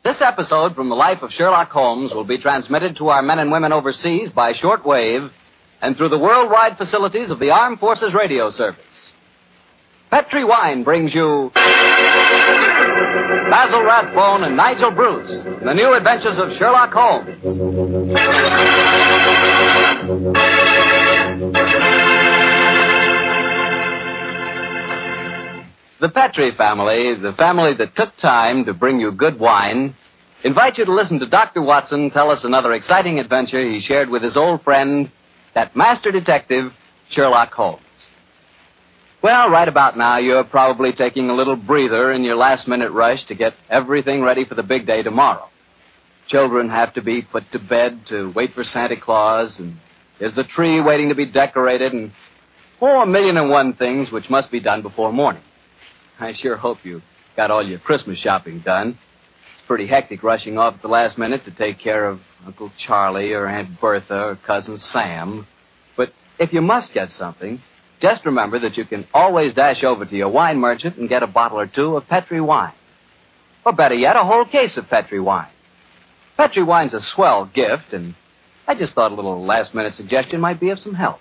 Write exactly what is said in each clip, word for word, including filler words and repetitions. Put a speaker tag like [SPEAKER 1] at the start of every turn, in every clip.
[SPEAKER 1] This episode from the life of Sherlock Holmes will be transmitted to our men and women overseas by shortwave and through the worldwide facilities of the Armed Forces Radio Service. Petri Wine brings you Basil Rathbone and Nigel Bruce in the new adventures of Sherlock Holmes. The Petri family, the family that took time to bring you good wine, invite you to listen to Doctor Watson tell us another exciting adventure he shared with his old friend, that master detective, Sherlock Holmes. Well, right about now, you're probably taking a little breather in your last-minute rush to get everything ready for the big day tomorrow. Children have to be put to bed to wait for Santa Claus, and there's the tree waiting to be decorated, and oh, a million and one things which must be done before morning. I sure hope you got all your Christmas shopping done. It's pretty hectic rushing off at the last minute to take care of Uncle Charlie or Aunt Bertha or Cousin Sam. But if you must get something, just remember that you can always dash over to your wine merchant and get a bottle or two of Petri wine. Or better yet, a whole case of Petri wine. Petri wine's a swell gift, and I just thought a little last-minute suggestion might be of some help.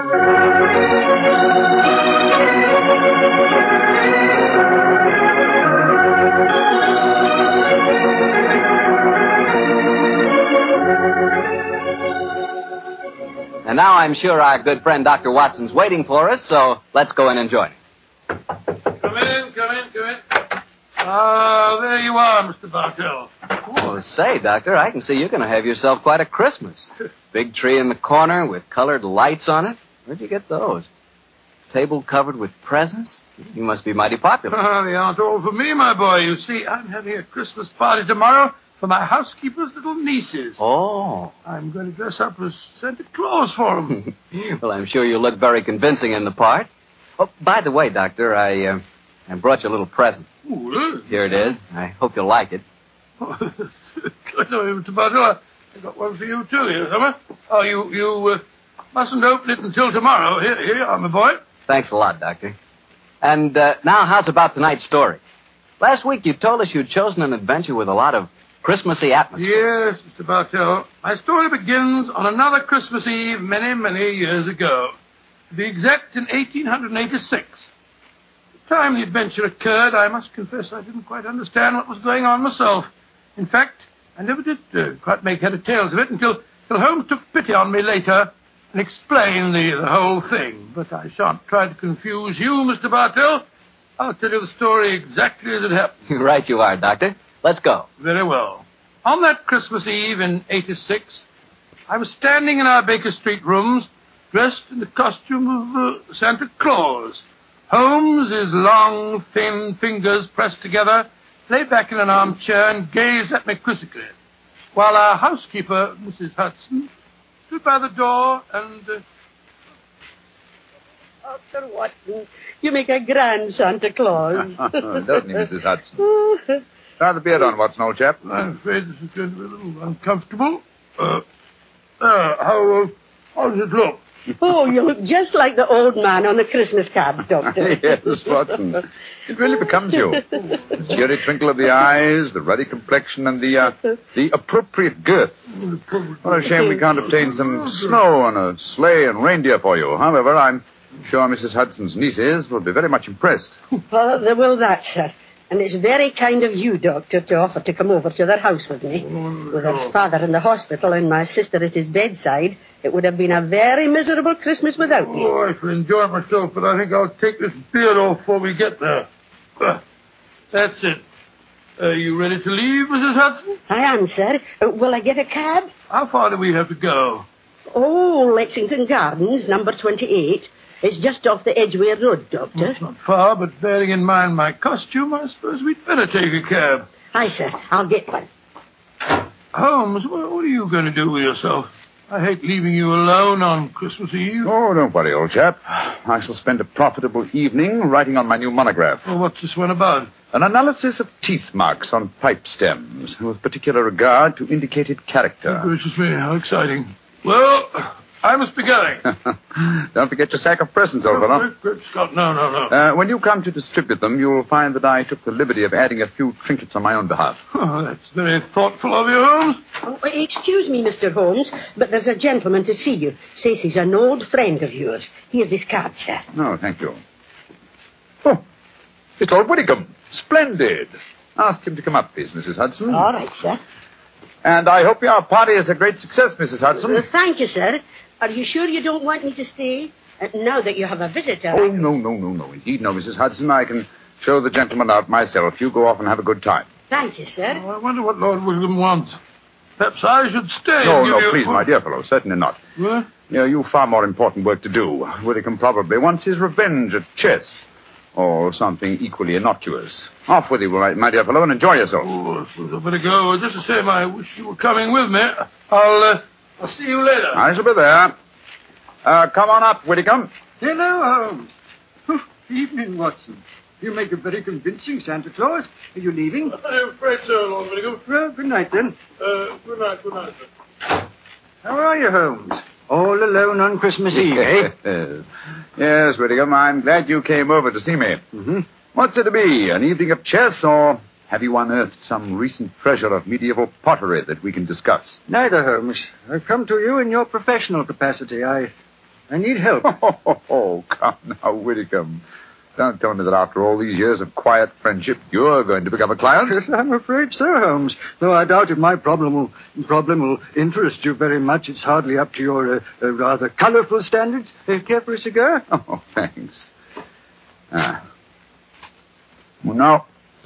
[SPEAKER 1] And now I'm sure our good friend Doctor Watson's waiting for us, so let's go in and join him.
[SPEAKER 2] Come in, come in, come in. Ah, uh, there you are, Mister Bartell.
[SPEAKER 1] Oh, say, Doctor, I can see you're going to have yourself quite a Christmas. Big tree in the corner with colored lights on it. Where'd you get those? Table covered with presents? You must be mighty popular.
[SPEAKER 2] Uh, they aren't all for me, my boy. You see, I'm having a Christmas party tomorrow for my housekeeper's little nieces.
[SPEAKER 1] Oh.
[SPEAKER 2] I'm going to dress up as Santa Claus for them.
[SPEAKER 1] Well, I'm sure you look very convincing in the part. Oh, by the way, Doctor, I, uh, I brought you a little present.
[SPEAKER 2] Ooh, really?
[SPEAKER 1] Here it is. I hope you'll like it.
[SPEAKER 2] Oh, no, Mister Bartell, I got one for you, too, here, Summer. Oh, you, you uh, mustn't open it until tomorrow. Here, here you are, my boy.
[SPEAKER 1] Thanks a lot, Doctor. And uh, now, how's about tonight's story? Last week you told us you'd chosen an adventure with a lot of Christmassy atmosphere.
[SPEAKER 2] Yes, Mister Bartell. My story begins on another Christmas Eve many, many years ago. To be exact, in eighteen eighty-six. The time the adventure occurred, I must confess I didn't quite understand what was going on myself. In fact, I never did uh, quite make head or tails of it until, until Holmes took pity on me later and explained the, the whole thing. But I shan't try to confuse you, Mister Bartell. I'll tell you the story exactly as it happened.
[SPEAKER 1] Right you are, Doctor. Let's go.
[SPEAKER 2] Very well. On that Christmas Eve in eighty-six, I was standing in our Baker Street rooms, dressed in the costume of uh, Santa Claus. Holmes, his long, thin fingers pressed together, lay back in an armchair and gazed at me quizzically, while our housekeeper, Missus Hudson, stood by the door and... Uh...
[SPEAKER 3] Doctor Watson, you make a grand Santa Claus.
[SPEAKER 4] Doesn't he, Missus Hudson? Try the beard on, Watson, old chap.
[SPEAKER 2] I'm afraid this is going to be a little uncomfortable. Uh, uh, how, uh, how does it look?
[SPEAKER 3] Oh, you look just like the old man on the Christmas cards, Doctor.
[SPEAKER 4] Yes, Watson. It really becomes you. The cheery twinkle of the eyes, the ruddy complexion, and the, uh, the appropriate girth. What a shame we can't obtain some snow on a sleigh and reindeer for you. However, I'm sure Missus Hudson's nieces will be very much impressed.
[SPEAKER 3] Oh, they will that, sir. And it's very kind of you, Doctor, to offer to come over to their house with me. With her father in the hospital and my sister at his bedside, it would have been a very miserable Christmas without me.
[SPEAKER 2] Oh, I shall enjoy myself, but I think I'll take this beard off before we get there. Uh, that's it. Are you ready to leave, Missus Hudson?
[SPEAKER 3] I am, sir. Uh, will I get a cab?
[SPEAKER 2] How far do we have to go?
[SPEAKER 3] Oh, Lexington Gardens, number twenty-eight. It's just off the Edgware Road, Doctor.
[SPEAKER 2] Well, it's not far, but bearing in mind my costume, I suppose we'd better take a cab.
[SPEAKER 3] Aye, sir. I'll get one.
[SPEAKER 2] Holmes, what are you going to do with yourself? I hate leaving you alone on Christmas Eve.
[SPEAKER 4] Oh, don't worry, old chap. I shall spend a profitable evening writing on my new monograph.
[SPEAKER 2] Well, what's this one about?
[SPEAKER 4] An analysis of teeth marks on pipe stems, with particular regard to indicated character.
[SPEAKER 2] Oh, gracious me, how exciting. Well, I must be going.
[SPEAKER 4] Don't forget your sack of presents, old fellow.
[SPEAKER 2] Great, great Scott, no, no, no.
[SPEAKER 4] Uh, when you come to distribute them, you'll find that I took the liberty of adding a few trinkets on my own behalf.
[SPEAKER 2] Oh, that's very thoughtful of you, Holmes.
[SPEAKER 3] Oh, excuse me, Mister Holmes, but there's a gentleman to see you. Says he's an old friend of yours. Here's his card, sir.
[SPEAKER 4] No, thank you. Oh, it's Lord Whittingham. Splendid. Ask him to come up, please, Missus Hudson.
[SPEAKER 3] All right, sir.
[SPEAKER 4] And I hope your party is a great success, Missus Hudson.
[SPEAKER 3] Uh, thank you, sir. Are you sure you don't want me to stay? Uh, now that you have a visitor.
[SPEAKER 4] Oh,
[SPEAKER 3] I...
[SPEAKER 4] no, no, no, no. Indeed, no, Missus Hudson. I can show the gentleman out myself. You go off and have a good time.
[SPEAKER 3] Thank you, sir.
[SPEAKER 2] Oh, I wonder what Lord William wants. Perhaps I should stay.
[SPEAKER 4] No,
[SPEAKER 2] and give
[SPEAKER 4] no,
[SPEAKER 2] you...
[SPEAKER 4] please, my dear fellow. Certainly not.
[SPEAKER 2] Huh?
[SPEAKER 4] You know, you've far more important work to do. Whittingham probably wants his revenge at chess. Or something equally innocuous. Off with you, my, my dear fellow, and enjoy yourself.
[SPEAKER 2] Oh, I suppose I better go. Just the same, I wish you were coming with me. I'll, uh, I'll see you later.
[SPEAKER 4] I shall be there. Uh, come on up, Whittingham.
[SPEAKER 5] Hello, Holmes. Oh, evening, Watson. You make a very convincing Santa Claus. Are you leaving?
[SPEAKER 2] I'm afraid so, Lord Whittingham.
[SPEAKER 5] Well, good night, then.
[SPEAKER 2] Uh, good night, good night, sir.
[SPEAKER 5] How are you, Holmes? All alone on Christmas Eve, eh?
[SPEAKER 4] Yes, Whittingham, I'm glad you came over to see me.
[SPEAKER 5] Mm-hmm.
[SPEAKER 4] What's it to be, an evening of chess, or have you unearthed some recent treasure of medieval pottery that we can discuss?
[SPEAKER 5] Neither, Holmes. I've come to you in your professional capacity. I I need help.
[SPEAKER 4] Oh, oh, oh, come now, Whittingham. Don't tell me that after all these years of quiet friendship, you're going to become a client.
[SPEAKER 5] I'm afraid so, Holmes. Though I doubt if my problem will, problem will interest you very much. It's hardly up to your uh, uh, rather colourful standards. Uh, care for a cigar?
[SPEAKER 4] Oh, thanks. Ah. Well, now,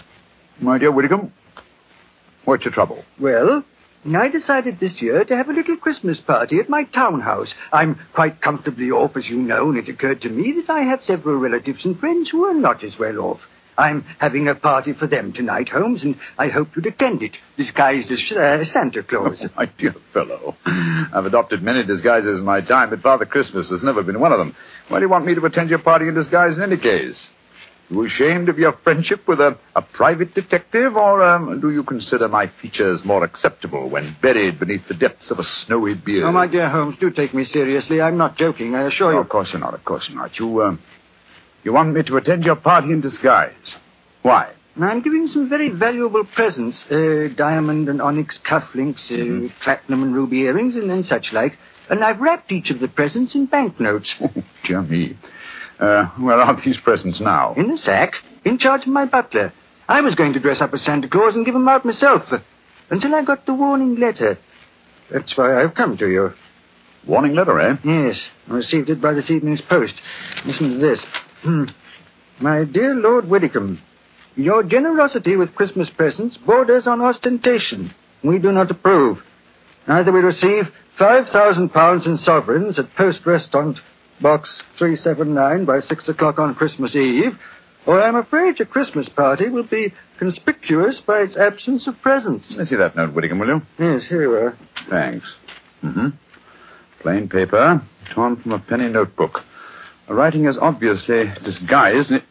[SPEAKER 4] my dear Whittingham, what's your trouble?
[SPEAKER 5] Well, I decided this year to have a little Christmas party at my townhouse. I'm quite comfortably off, as you know, and it occurred to me that I have several relatives and friends who are not as well off. I'm having a party for them tonight, Holmes, and I hope you'd attend it, disguised as uh, Santa Claus.
[SPEAKER 4] Oh, my dear fellow, I've adopted many disguises in my time, but Father Christmas has never been one of them. Why do you want me to attend your party in disguise in any case? You ashamed of your friendship with a, a private detective, or um, do you consider my features more acceptable when buried beneath the depths of a snowy beard?
[SPEAKER 5] Oh, my dear Holmes, do take me seriously. I'm not joking, I assure
[SPEAKER 4] no,
[SPEAKER 5] you.
[SPEAKER 4] Of course you're not, of course you're not. You, uh, you want me to attend your party in disguise. Why?
[SPEAKER 5] I'm giving some very valuable presents. Uh, diamond and onyx cufflinks, uh, mm-hmm. platinum and ruby earrings, and, and such like. And I've wrapped each of the presents in banknotes.
[SPEAKER 4] Oh, dear me. Uh, where are these presents now?
[SPEAKER 5] In the sack, in charge of my butler. I was going to dress up as Santa Claus and give them out myself, uh, until I got the warning letter. That's why I've come to you.
[SPEAKER 4] Warning letter, eh?
[SPEAKER 5] Yes, I received it by this evening's post. Listen to this. Hmm. My dear Lord Whittingham, your generosity with Christmas presents borders on ostentation. We do not approve. Either we receive five thousand pounds in sovereigns at Post Restaurant, Box three seven nine by six o'clock on Christmas Eve, or I'm afraid your Christmas party will be conspicuous by its absence of presents.
[SPEAKER 4] Let me see that note, Whittingham, will you?
[SPEAKER 5] Yes, here you are.
[SPEAKER 4] Thanks. Mm-hmm. Plain paper, torn from a penny notebook. The writing is obviously disguised. And it...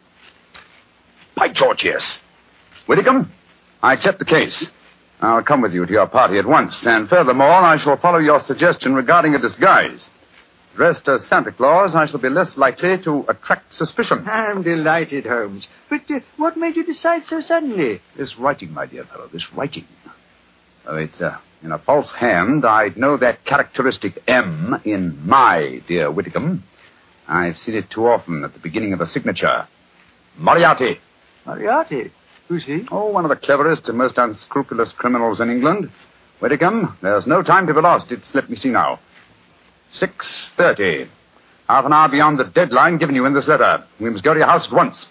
[SPEAKER 4] By George, yes. Whittingham, I accept the case. I'll come with you to your party at once, and furthermore, I shall follow your suggestion regarding a disguise. Dressed as Santa Claus, I shall be less likely to attract suspicion.
[SPEAKER 5] I'm delighted, Holmes. But uh, what made you decide so suddenly?
[SPEAKER 4] This writing, my dear fellow, this writing. Oh, it's uh, in a false hand. I'd know that characteristic M in my dear Whittingham. I've seen it too often at the beginning of a signature. Moriarty.
[SPEAKER 5] Moriarty? Who's he?
[SPEAKER 4] Oh, one of the cleverest and most unscrupulous criminals in England. Whittingham, there's no time to be lost. It's, let me see now. six thirty. Half an hour beyond the deadline given you in this letter. We must go to your house at once.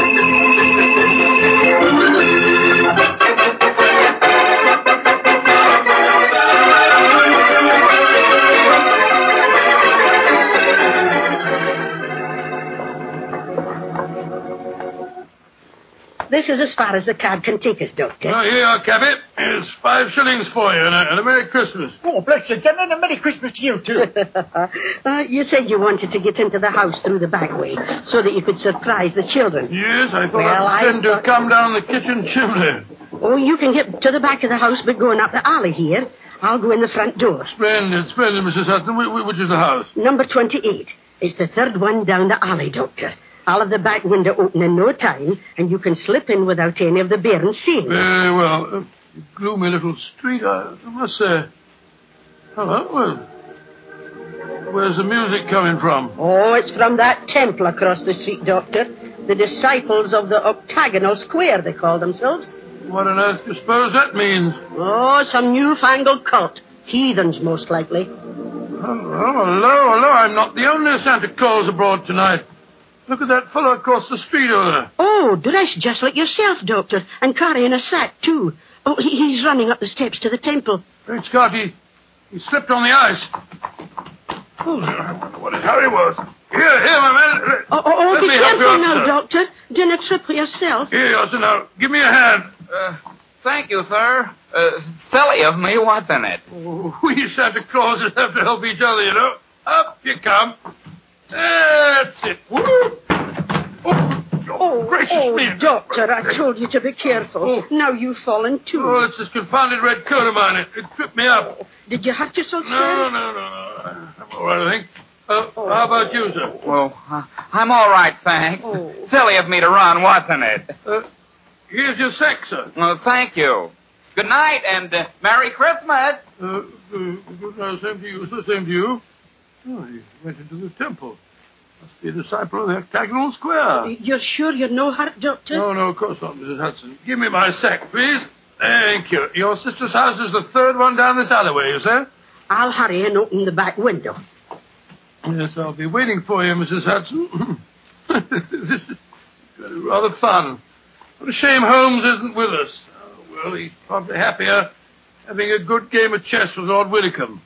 [SPEAKER 3] This is as far as the card can take us, Doctor.
[SPEAKER 2] Oh, here you are, Cabby. Here's five shillings for you, and a, and a Merry Christmas.
[SPEAKER 5] Oh, bless you, Jen, and a Merry Christmas to you, too.
[SPEAKER 3] uh, you said you wanted to get into the house through the back way so that you could surprise the children.
[SPEAKER 2] Yes, I thought
[SPEAKER 3] well,
[SPEAKER 2] I'd send
[SPEAKER 3] I
[SPEAKER 2] to come down the kitchen chimney.
[SPEAKER 3] Oh, you can get to the back of the house by going up the alley here. I'll go in the front door.
[SPEAKER 2] Splendid, splendid, Missus Hudson. Wh- which is the house?
[SPEAKER 3] Number twenty-eight. It's the third one down the alley, Doctor. I'll have the back window open in no time, and you can slip in without any of the bairns seeing.
[SPEAKER 2] Very well. Uh, gloomy little street, I must say. Hello, well... Where's the music coming from?
[SPEAKER 3] Oh, it's from that temple across the street, Doctor. The disciples of the octagonal square, they call themselves.
[SPEAKER 2] What on earth do you suppose that means?
[SPEAKER 3] Oh, some newfangled cult. Heathens, most likely.
[SPEAKER 2] Hello, hello, hello. I'm not the only Santa Claus abroad tonight. Look at that fellow across the street over there.
[SPEAKER 3] Oh, dressed just like yourself, Doctor, and carrying a sack, too. Oh, he- he's running up the steps to the temple.
[SPEAKER 2] Great Scott, he, he slipped on the ice. Oh, I wonder what his hurry was. Here, here, my man.
[SPEAKER 3] Oh, oh, oh
[SPEAKER 2] Let
[SPEAKER 3] be
[SPEAKER 2] me help you
[SPEAKER 3] careful
[SPEAKER 2] up,
[SPEAKER 3] now,
[SPEAKER 2] sir.
[SPEAKER 3] Doctor. Dinna trip yourself.
[SPEAKER 2] Here, Yoster, now. Give me a hand.
[SPEAKER 6] Uh, thank you, sir. Uh, silly of me, what's in it?
[SPEAKER 2] Oh, we Santa Clauses have to help each other, you know. Up you come. That's it. Woo! Oh, oh, gracious
[SPEAKER 3] Oh,
[SPEAKER 2] me.
[SPEAKER 3] Doctor, I told you to be careful.
[SPEAKER 2] Oh.
[SPEAKER 3] Now you've fallen, too.
[SPEAKER 2] Oh, it's this confounded red coat of mine. It, it tripped me up.
[SPEAKER 3] Did you hurt yourself,
[SPEAKER 2] No,
[SPEAKER 3] sir?
[SPEAKER 2] no, no, no. I'm all right, I think. Uh, how about you, sir?
[SPEAKER 6] Well, uh, I'm all right, thanks.
[SPEAKER 3] Oh.
[SPEAKER 6] Silly of me to run, what's in it?
[SPEAKER 2] Uh, here's your sack, sir.
[SPEAKER 6] Well, thank you. Good night, and uh, Merry Christmas.
[SPEAKER 2] Uh, uh, good night, same to you, sir. Same to you. Oh, he went into the temple. Must be a disciple of the octagonal square.
[SPEAKER 3] You're sure you're no hurt, Doctor?
[SPEAKER 2] No, no, of course not, Missus Hudson. Give me my sack, please. Thank you. Your sister's house is the third one down this alleyway, you say?
[SPEAKER 3] I'll hurry and open the back window.
[SPEAKER 2] Yes, I'll be waiting for you, Missus Hudson. This is rather fun. What a shame Holmes isn't with us. Oh, well, he's probably happier having a good game of chess with Lord Widdicombe.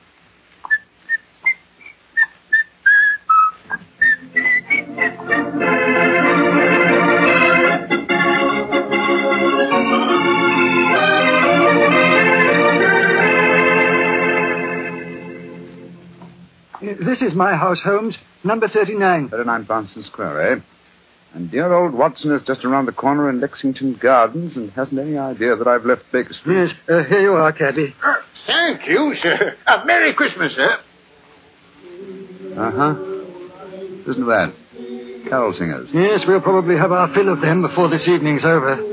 [SPEAKER 5] This is my house, Holmes. Number thirty-nine.
[SPEAKER 4] thirty-nine Barnston Square, eh? And dear old Watson is just around the corner in Lexington Gardens and hasn't any idea that I've left Baker Street.
[SPEAKER 5] Yes, uh, here you are, Caddy.
[SPEAKER 7] Uh, thank you, sir. Uh, Merry Christmas, sir.
[SPEAKER 4] Uh-huh. Isn't that? Carol singers.
[SPEAKER 5] Yes, we'll probably have our fill of them before this evening's over.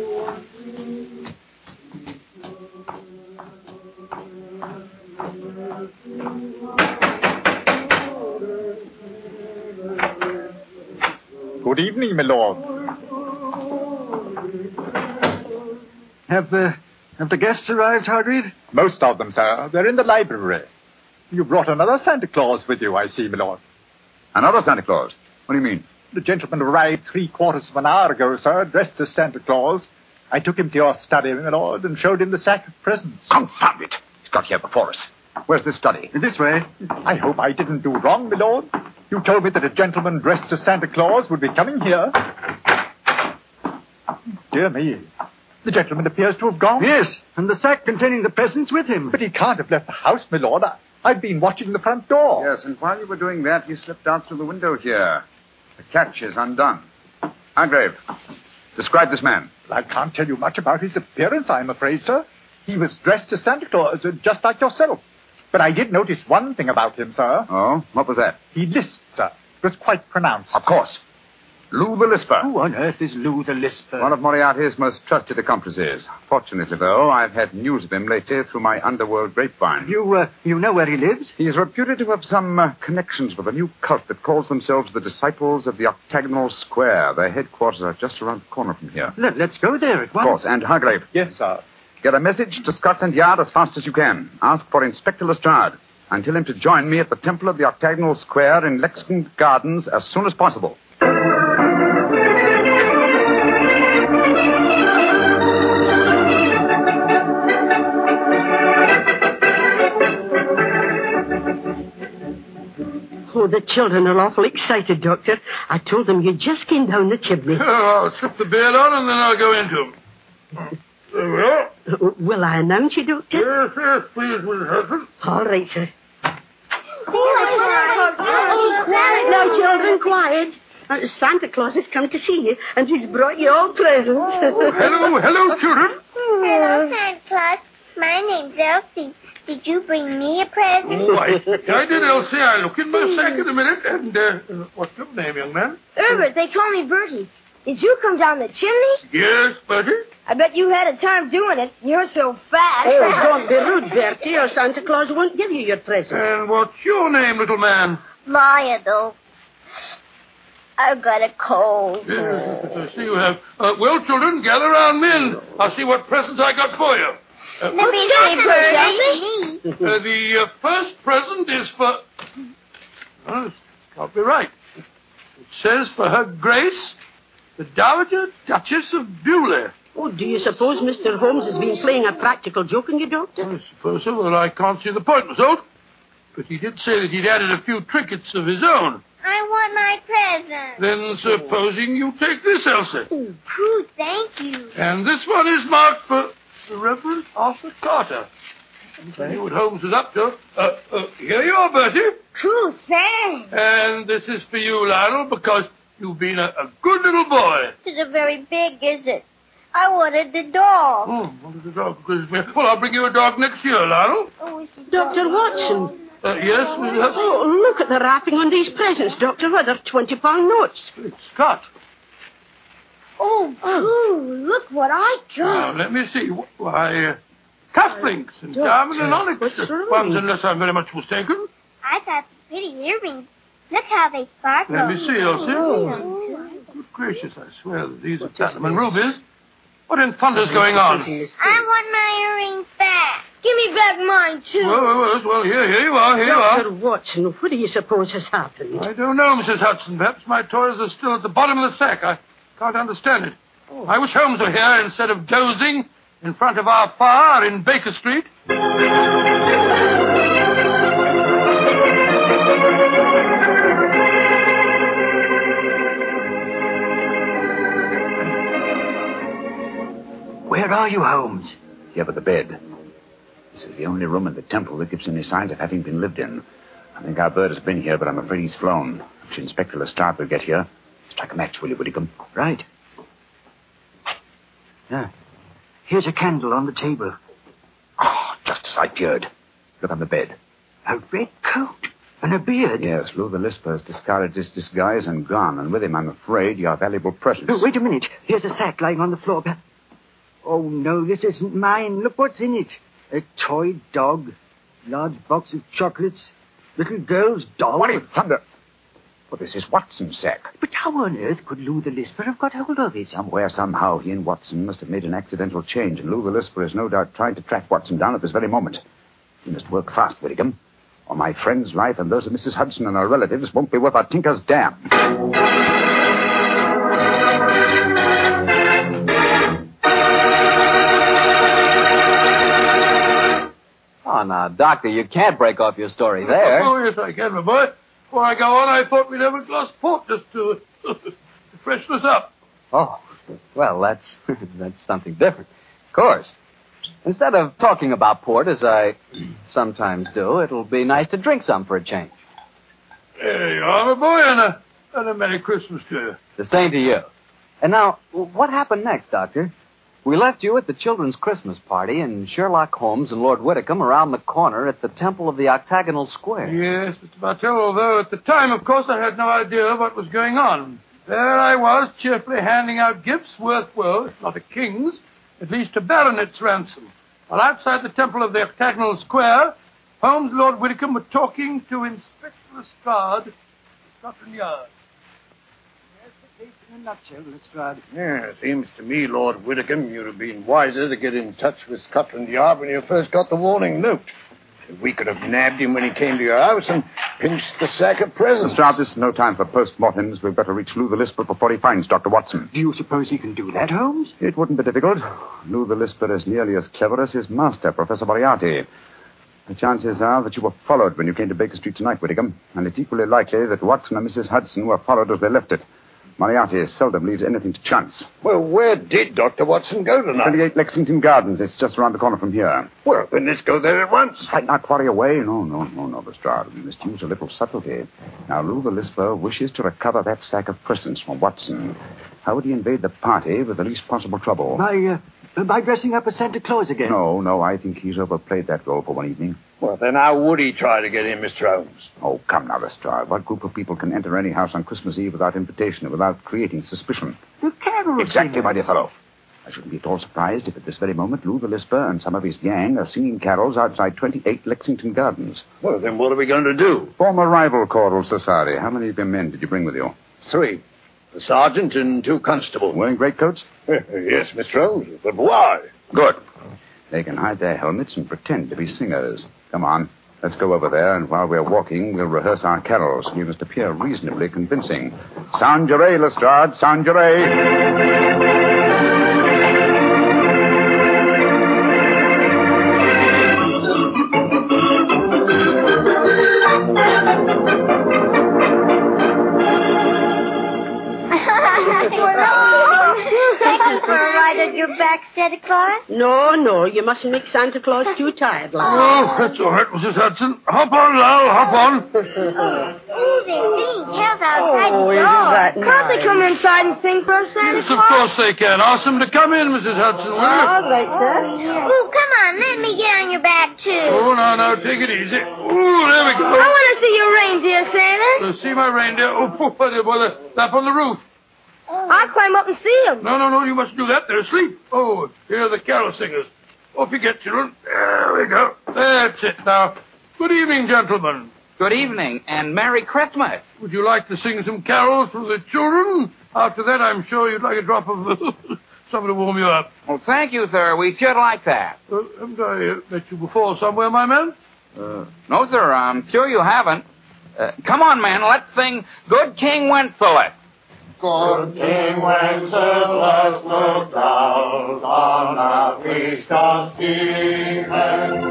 [SPEAKER 8] Good evening, my lord.
[SPEAKER 5] Have, uh, have the guests arrived, Hargreave?
[SPEAKER 8] Most of them, sir. They're in the library. You brought another Santa Claus with you, I see, my lord.
[SPEAKER 4] Another Santa Claus? What do you mean?
[SPEAKER 8] The gentleman arrived three quarters of an hour ago, sir, dressed as Santa Claus. I took him to your study, my lord, and showed him the sack of presents.
[SPEAKER 4] Confound it! He's got here before us. Where's this study?
[SPEAKER 5] This way.
[SPEAKER 8] I hope I didn't do wrong, my lord. You told me that a gentleman dressed as Santa Claus would be coming here. Dear me. The gentleman appears to have gone.
[SPEAKER 5] Yes, and the sack containing the presents with him.
[SPEAKER 8] But he can't have left the house, my lord. I, I've been watching the front door.
[SPEAKER 4] Yes, and while you were doing that, he slipped out through the window here. The catch is undone. Hargrave, describe this man.
[SPEAKER 8] I can't tell you much about his appearance, I'm afraid, sir. He was dressed as Santa Claus, uh, just like yourself. But I did notice one thing about him, sir.
[SPEAKER 4] Oh? What was that?
[SPEAKER 8] He lisped, sir. It was quite pronounced.
[SPEAKER 4] Of course. Lou the Lisper.
[SPEAKER 5] Who on earth is Lou the Lisper?
[SPEAKER 4] One of Moriarty's most trusted accomplices. Fortunately, though, I've had news of him lately through my underworld grapevine.
[SPEAKER 5] You, uh, you know where he lives?
[SPEAKER 4] He is reputed to have some uh, connections with a new cult that calls themselves the Disciples of the Octagonal Square. Their headquarters are just around the corner from here.
[SPEAKER 5] Let, let's go there at
[SPEAKER 4] Of
[SPEAKER 5] once.
[SPEAKER 4] course. And Hargrave,
[SPEAKER 8] Yes, sir.
[SPEAKER 4] get a message to Scotland Yard as fast as you can. Ask for Inspector Lestrade and tell him to join me at the Temple of the Octagonal Square in Lexington Gardens as soon as possible.
[SPEAKER 3] Oh, the children are awful excited, Doctor. I told them you just came down the chimney.
[SPEAKER 2] Oh, I'll slip the beard on and then I'll go into him. There we are.
[SPEAKER 3] Uh, Will I announce you, Doctor?
[SPEAKER 2] Yes, yes, please, Missus Hudson.
[SPEAKER 3] All right, sir. Now, children, quiet. Uh, Santa Claus has come to see you, and he's brought you all presents.
[SPEAKER 2] Hello, hello, children.
[SPEAKER 9] Hello, Santa Claus. My name's Elsie. Did you bring me a present?
[SPEAKER 2] Oh, I, I did, Elsie. I'll look in my sack in a minute. And uh, what's your name, young man?
[SPEAKER 9] Herbert, they call me Bertie. Did you come down the chimney?
[SPEAKER 2] Yes, Bertie.
[SPEAKER 9] I bet you had a time doing it. You're so fat.
[SPEAKER 3] Oh, don't be rude, Bertie, or Santa Claus won't give you your present.
[SPEAKER 2] And what's your name, little man?
[SPEAKER 9] Lionel. I've got a cold.
[SPEAKER 2] Yes, I see you have. Uh, well, children, gather around me and I'll see what presents I got for you. Uh,
[SPEAKER 9] Let me see, Bertie.
[SPEAKER 2] Uh, the uh, first present is for... Oh, it's got to be right. It says for Her Grace, the Dowager Duchess of Bewley.
[SPEAKER 3] Oh, do you suppose Mister Holmes has been playing a practical joke on you, Doctor?
[SPEAKER 2] I suppose so. Well, I can't see the point, Miss Holt. But he did say that he'd added a few trinkets of his own.
[SPEAKER 9] I want my present.
[SPEAKER 2] Then supposing you take this, Elsie.
[SPEAKER 9] Oh, Pooh, thank you.
[SPEAKER 2] And this one is marked for the Reverend Arthur Carter. I knew what Holmes was up to. Uh, uh, here you are, Bertie.
[SPEAKER 9] Pooh, thanks.
[SPEAKER 2] And this is for you, Lionel, because you've been a, a good little boy.
[SPEAKER 9] It isn't very big, is it? I wanted the dog.
[SPEAKER 2] Oh, wanted the dog. Well, I'll bring you a dog next year, Lionel.
[SPEAKER 9] Oh,
[SPEAKER 3] Doctor Watson.
[SPEAKER 2] Uh, yes, we have...
[SPEAKER 3] Oh, look at the wrapping on these presents, Doctor. Well, they're twenty-pound notes.
[SPEAKER 2] Great Scott.
[SPEAKER 9] Oh, Pooh, look what I got.
[SPEAKER 2] Now, let me see. Why, uh, cufflinks and diamond and onyx ones, unless I'm very much mistaken.
[SPEAKER 9] I got pretty earrings. Look how they sparkle.
[SPEAKER 2] Let me see, Elsie.
[SPEAKER 9] Oh.
[SPEAKER 2] Good gracious, I swear that these are platinum and rubies. What in thunder's going on?
[SPEAKER 9] I want my earrings back. Give me back mine, too.
[SPEAKER 2] Well, well, well, well here, here you are, here
[SPEAKER 3] Doctor
[SPEAKER 2] you are.
[SPEAKER 3] Watson, what do you suppose has happened?
[SPEAKER 2] I don't know, Missus Hudson. Perhaps my toys are still at the bottom of the sack. I can't understand it. Oh. I wish Holmes were here instead of dozing in front of our fire in Baker Street.
[SPEAKER 5] Where are you, Holmes?
[SPEAKER 4] Here by the bed. This is the only room in the temple that gives any signs of having been lived in. I think our bird has been here, but I'm afraid he's flown. If Inspector Lestrade will get here, strike a match, will you, Whitcomb?
[SPEAKER 5] Right. Yeah. Here's a candle on the table.
[SPEAKER 4] Oh, just as I feared. Look on the bed.
[SPEAKER 5] A red coat and a beard.
[SPEAKER 4] Yes, Lou the Lisper has discarded his disguise and gone, and with him, I'm afraid, your valuable presents.
[SPEAKER 5] Oh, wait a minute. Here's a sack lying on the floor. Oh, no, this isn't mine. Look what's in it. A toy dog, large box of chocolates, little girl's doll.
[SPEAKER 4] What in thunder? Well, this is Watson's sack.
[SPEAKER 5] But how on earth could Lou the Lisper have got hold of it?
[SPEAKER 4] Somewhere, somehow, he and Watson must have made an accidental change, and Lou the Lisper is no doubt trying to track Watson down at this very moment. We must work fast, Whitcomb, or my friend's life and those of Missus Hudson and her relatives won't be worth a tinker's dam.
[SPEAKER 1] Oh, now, Doctor, you can't break off your story there.
[SPEAKER 2] Oh, yes, I can, my boy. Before I go on, I thought we'd have a glass of port just to, to freshen us up.
[SPEAKER 1] Oh, well, that's that's something different. Of course. Instead of talking about port, as I sometimes do, it'll be nice to drink some for a change.
[SPEAKER 2] There you are, my boy, and a, and a Merry Christmas to you.
[SPEAKER 1] The same to you. And now, what happened next, Doctor? We left you at the children's Christmas party, and Sherlock Holmes and Lord Whitcomb around the corner at the Temple of the Octagonal Square.
[SPEAKER 2] Yes, Mister Bartell, although at the time, of course, I had no idea what was going on. There I was, cheerfully handing out gifts worth, well, if not a king's, at least a baronet's ransom. While outside the Temple of the Octagonal Square, Holmes and Lord Whitcomb were talking to Inspector Lestrade at Scotland Yard.
[SPEAKER 5] In a nutshell, Lestrade.
[SPEAKER 7] Yeah, seems to me, Lord Whitcomb, you'd have been wiser to get in touch with Scotland Yard when you first got the warning note. We could have nabbed him when he came to your house and pinched the sack of presents.
[SPEAKER 4] Lestrade, this is no time for post-mortems. We've got to reach Lou the Lisper before he finds Doctor Watson.
[SPEAKER 5] Do you suppose he can do that, Holmes?
[SPEAKER 4] It wouldn't be difficult. Lou the Lisper is nearly as clever as his master, Professor Moriarty. The chances are that you were followed when you came to Baker Street tonight, Whitcomb, and it's equally likely that Watson and Missus Hudson were followed as they left it. Moriarty seldom leaves anything to chance.
[SPEAKER 7] Well, where did Doctor Watson go tonight?
[SPEAKER 4] twenty-eight Lexington Gardens. It's just around the corner from here.
[SPEAKER 7] Well, then let's go there at once.
[SPEAKER 4] I'd not worry away. No, no, no, no, Lestrade. We must use a little subtlety. Now, Lou the Lisper wishes to recover that sack of presents from Watson. How would he invade the party with the least possible trouble?
[SPEAKER 5] By, uh, Uh, by dressing up as Santa Claus again.
[SPEAKER 4] No, no, I think he's overplayed that role for one evening.
[SPEAKER 7] Well, then how would he try to get in, Mister Holmes?
[SPEAKER 4] Oh, come now, Lestrade. What group of people can enter any house on Christmas Eve without invitation and without creating suspicion?
[SPEAKER 5] The carols.
[SPEAKER 4] Exactly, my dear fellow. I shouldn't be at all surprised if at this very moment Lou the Lisper and some of his gang are singing carols outside twenty-eight Lexington Gardens.
[SPEAKER 7] Well, then what are we going to do?
[SPEAKER 4] Form a rival choral society. How many of your men did you bring with you?
[SPEAKER 7] Three. The sergeant and two constables.
[SPEAKER 4] Wearing greatcoats?
[SPEAKER 7] Yes, Mister Holmes. But why?
[SPEAKER 4] Good. They can hide their helmets and pretend to be singers. Come on. Let's go over there, and while we're walking, we'll rehearse our carols. We must appear reasonably convincing. Sound your A, Lestrade. Sound your A.
[SPEAKER 9] At your back, Santa Claus?
[SPEAKER 3] No, no, you mustn't make Santa Claus too tired, lad.
[SPEAKER 2] Oh, that's all right, Missus Hudson. Hop on, Lal, hop on.
[SPEAKER 9] Oh, they're singing carols outside
[SPEAKER 3] Oh,
[SPEAKER 9] the
[SPEAKER 3] isn't
[SPEAKER 9] door.
[SPEAKER 3] that
[SPEAKER 9] Can't they
[SPEAKER 3] nice?
[SPEAKER 9] come inside and sing for us, Santa
[SPEAKER 2] Yes, of
[SPEAKER 9] Claus?
[SPEAKER 2] course they can. Ask them to come in, Missus Hudson, will you?
[SPEAKER 3] All right, sir.
[SPEAKER 9] Oh, come on, let me get on your back, too.
[SPEAKER 2] Oh, now, now, take it easy. Oh, there we go.
[SPEAKER 9] I want to see your reindeer, Santa.
[SPEAKER 2] Uh, see my reindeer? Oh, what the bother? Up on the roof.
[SPEAKER 9] I'll climb up and see them.
[SPEAKER 2] No, no, no, you mustn't do that. They're asleep. Oh, here are the carol singers. Off you get, children. There we go. That's it now. Good evening, gentlemen.
[SPEAKER 6] Good evening, and Merry Christmas.
[SPEAKER 2] Would you like to sing some carols for the children? After that, I'm sure you'd like a drop of something to warm you up.
[SPEAKER 6] Well, thank you, sir. We should like that.
[SPEAKER 2] Uh, haven't I uh, met you before somewhere, my man?
[SPEAKER 6] Uh, no, sir, I'm sure you haven't. Uh, come on, man, let's sing Good King Wenceslas.
[SPEAKER 10] Good King Wenceslas looked out on the feast of Stephen.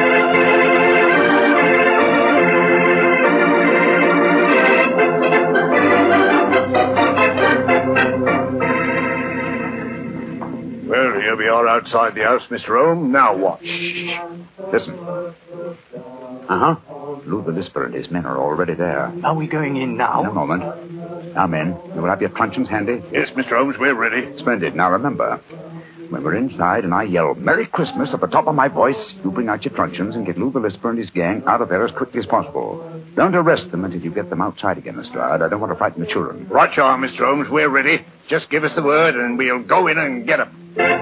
[SPEAKER 7] Well, here we are outside the house, Mister Holmes. Now what?
[SPEAKER 4] Listen. Uh-huh. Lou the Lisper and his men are already there.
[SPEAKER 5] Are we going in now?
[SPEAKER 4] In a moment. Now, men, you will have your truncheons handy?
[SPEAKER 7] Yes, Mister Holmes, we're ready.
[SPEAKER 4] Splendid. Now, remember, when we're inside and I yell Merry Christmas at the top of my voice, you bring out your truncheons and get Lou the Lisper and his gang out of there as quickly as possible. Don't arrest them until you get them outside again, Lestrade. I don't want to frighten the children.
[SPEAKER 7] Right you are, Mister Holmes. We're ready. Just give us the word and we'll go in and get them.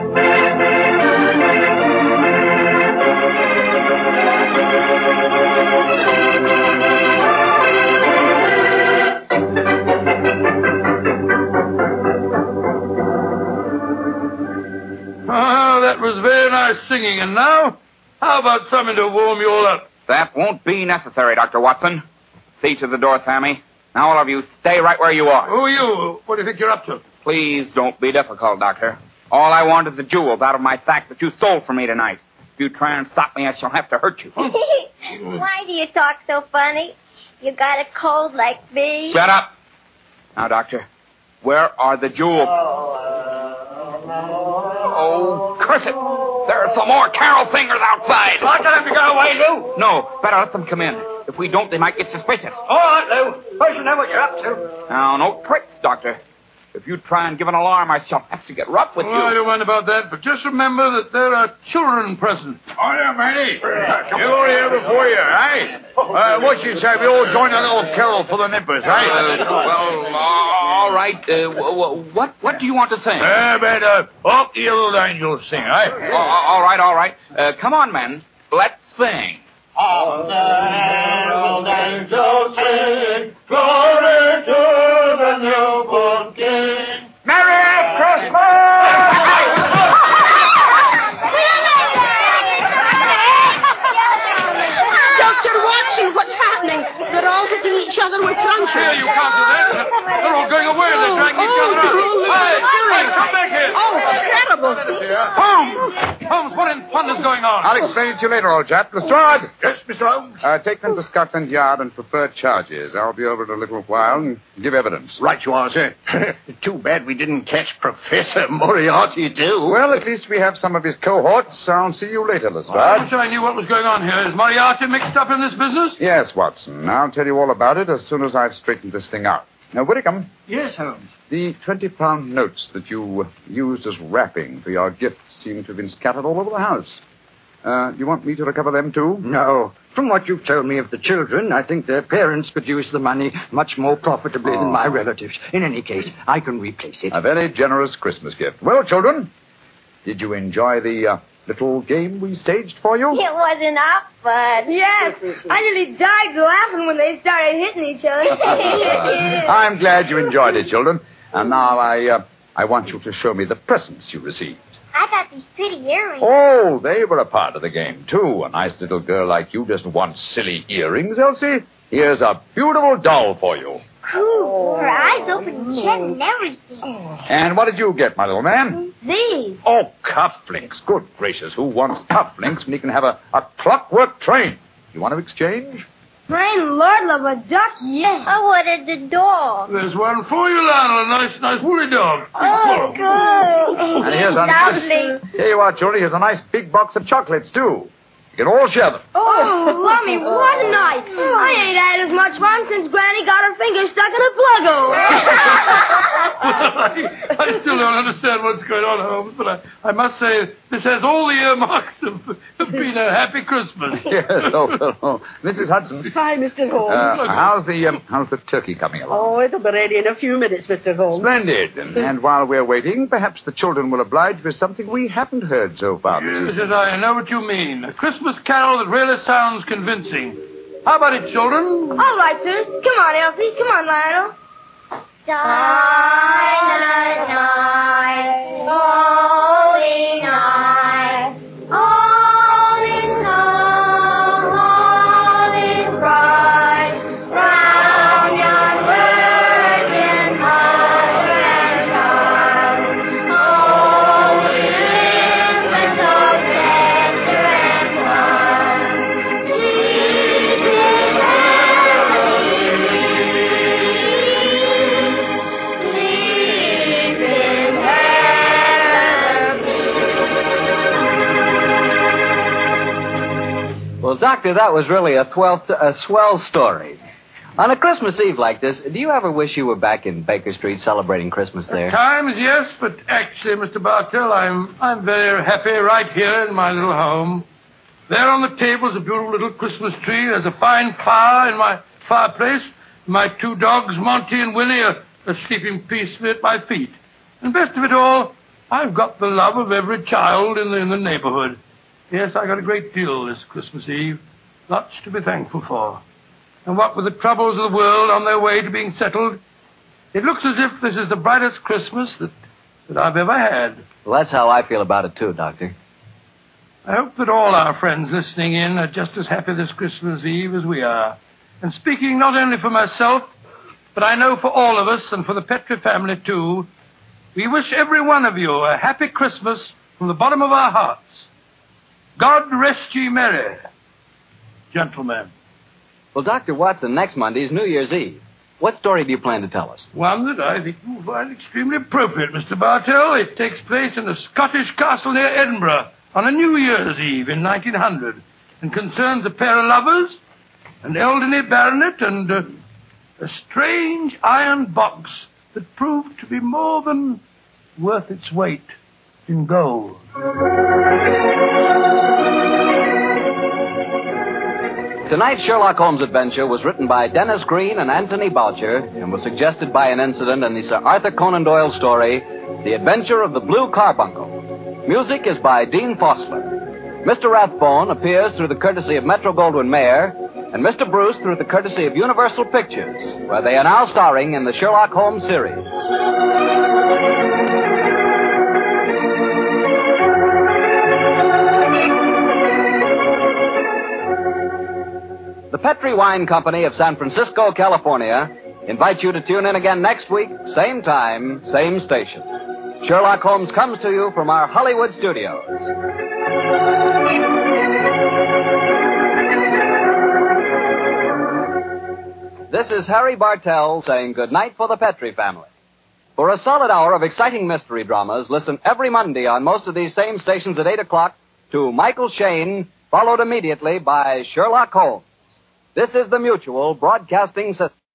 [SPEAKER 2] Ah, that was very nice singing. And now, how about something to warm you all up?
[SPEAKER 6] That won't be necessary, Doctor Watson. See to the door, Sammy. Now, all of you, stay right where you are.
[SPEAKER 2] Who are you? What do you think you're up to?
[SPEAKER 6] Please don't be difficult, Doctor. All I want is the jewels out of my sack that you stole from me tonight. If you try and stop me, I shall have to hurt you.
[SPEAKER 9] Why do you talk so funny? You got a cold like me?
[SPEAKER 6] Shut up. Now, Doctor, where are the jewels? Oh, curse it. There are some more carol singers outside.
[SPEAKER 7] I'll tell them to go away, Lou.
[SPEAKER 6] No, better let them come in. If we don't, they might get suspicious.
[SPEAKER 7] All right, Lou. I should know what you're up to.
[SPEAKER 6] Now, no tricks, Doctor. If you try and give an alarm, I shall have to get rough with
[SPEAKER 2] Oh, I
[SPEAKER 6] you.
[SPEAKER 2] don't mind about that, but just remember that there are children present.
[SPEAKER 4] Oh, yeah, Manny. You all here before you, eh? Uh, what you say, we all join a little carol for the nippers, eh?
[SPEAKER 6] Uh, well, uh, all right. Uh, w- w- what what do you want to sing?
[SPEAKER 4] Uh, but, uh, Hark the Old Angels Sing, eh?
[SPEAKER 6] Oh, all right, all right. Uh, come on, men. Let's sing.
[SPEAKER 10] Hark the herald angels sing, glory to the newborn King.
[SPEAKER 6] Merry Christmas!
[SPEAKER 3] Doctor Watson, what's happening? They're all hitting each other with truncheons.
[SPEAKER 2] Here, you can't do that. They're all going away. They're dragging each other out. Hey, hey, come back here.
[SPEAKER 3] Oh, terrible.
[SPEAKER 2] Holmes! Holmes, what in thunder's going on?
[SPEAKER 4] I'll explain it to you later, old chap. Lestrade!
[SPEAKER 7] Yes, Mister Holmes.
[SPEAKER 4] Uh, take them to Scotland Yard and prefer charges. I'll be over in a little while and give evidence.
[SPEAKER 7] Right you are, sir. Too bad we didn't catch Professor Moriarty, too.
[SPEAKER 4] Well, at least we have some of his cohorts. I'll see you later,
[SPEAKER 2] I
[SPEAKER 4] Lestrade.
[SPEAKER 2] wish I knew what was going on here. Is Moriarty mixed up in this business?
[SPEAKER 4] Yes, Watson. I'll tell you all about it as soon as I've straightened this thing out. Now, Whitcomb.
[SPEAKER 5] Yes, Holmes.
[SPEAKER 4] The twenty-pound notes that you uh, used as wrapping for your gifts seem to have been scattered all over the house. Uh, do you want me to recover them, too?
[SPEAKER 5] No. From what you've told me of the children, I think their parents could use the money much more profitably
[SPEAKER 4] Oh.
[SPEAKER 5] than my relatives. In any case, I can replace it.
[SPEAKER 4] A very generous Christmas gift. Well, children, did you enjoy the uh, little game we staged for you?
[SPEAKER 9] It was enough fun.
[SPEAKER 11] Yes. I nearly died laughing when they started hitting each other.
[SPEAKER 4] I'm glad you enjoyed it, children. And now I, uh, I want you to show me the presents you received.
[SPEAKER 9] I got these pretty earrings.
[SPEAKER 4] Oh, they were a part of the game, too. A nice little girl like you doesn't want silly earrings, Elsie. Here's a beautiful doll for you.
[SPEAKER 9] Ooh, her eyes open and shed and everything.
[SPEAKER 4] And what did you get, my little man?
[SPEAKER 11] These.
[SPEAKER 4] Oh, cufflinks. Good gracious, who wants cufflinks when he can have a, a clockwork train? You want to exchange?
[SPEAKER 11] Rain, Lord love a duck, yes.
[SPEAKER 9] Oh, what a the dog.
[SPEAKER 2] There's one for you, Lionel. A nice, nice woolly dog.
[SPEAKER 9] Oh, good.
[SPEAKER 4] And here's a
[SPEAKER 9] Lovely.
[SPEAKER 4] nice... Here you are, children. Here's a nice big box of chocolates, too. You can all share them.
[SPEAKER 11] Oh, lummy, what a night. I ain't had as much fun since Granny got her finger stuck in a plug-o.
[SPEAKER 2] I, I still don't understand what's going on, Holmes, but I, I must say this has all the earmarks of, of being a happy Christmas.
[SPEAKER 4] Yes, oh, oh. Missus Hudson.
[SPEAKER 3] Hi, Mister Holmes.
[SPEAKER 4] Uh, how's the um, how's the turkey coming along?
[SPEAKER 3] Oh, it'll be ready in a few minutes, Mister Holmes.
[SPEAKER 4] Splendid. And, and while we're waiting, perhaps the children will oblige with something we haven't heard so far.
[SPEAKER 2] Yes, yes, I know what you mean. A Christmas carol that really sounds convincing. How about it, children?
[SPEAKER 11] All right, sir. Come on, Elsie. Come on, Lionel.
[SPEAKER 9] Silent night, holy night, all is calm, all is bright, round yon virgin mother and child, holy infant of tender and mild, sleep in heavenly sleep in
[SPEAKER 1] Well, Doctor, that was really a, swell, a swell story. On a Christmas Eve like this, do you ever wish you were back in Baker Street celebrating Christmas there?
[SPEAKER 2] At times, yes, but actually, Mister Bartell, I'm I'm very happy right here in my little home. There on the table is a beautiful little Christmas tree. There's a fine fire in my fireplace. My two dogs, Monty and Willie, are, are sleeping peacefully at my feet. And best of it all, I've got the love of every child in the, in the neighborhood. Yes, I got a great deal this Christmas Eve. Lots to be thankful for. And what with the troubles of the world on their way to being settled, it looks as if this is the brightest Christmas that, that I've ever had.
[SPEAKER 1] Well, that's how I feel about it, too, Doctor.
[SPEAKER 2] I hope that all our friends listening in are just as happy this Christmas Eve as we are. And speaking not only for myself, but I know for all of us and for the Petrie family, too, we wish every one of you a happy Christmas from the bottom of our hearts. God rest ye merry, gentlemen.
[SPEAKER 1] Well, Doctor Watson, next Monday is New Year's Eve. What story do you plan to tell us?
[SPEAKER 2] One that I think you will find extremely appropriate, Mister Bartell. It takes place in a Scottish castle near Edinburgh on a New Year's Eve in nineteen hundred and concerns a pair of lovers, an elderly baronet, and uh, a strange iron box that proved to be more than worth its weight in gold.
[SPEAKER 1] Tonight's Sherlock Holmes adventure was written by Dennis Green and Anthony Boucher and was suggested by an incident in the Sir Arthur Conan Doyle story, The Adventure of the Blue Carbuncle. Music is by Dean Fossler. Mister Rathbone appears through the courtesy of Metro-Goldwyn-Mayer, and Mister Bruce through the courtesy of Universal Pictures, where they are now starring in the Sherlock Holmes series. The Petrie Wine Company of San Francisco, California, invites you to tune in again next week, same time, same station. Sherlock Holmes comes to you from our Hollywood studios. This is Harry Bartell saying good night for the Petrie family. For a solid hour of exciting mystery dramas, listen every Monday on most of these same stations at eight o'clock to Michael Shayne, followed immediately by Sherlock Holmes. This is the Mutual Broadcasting System.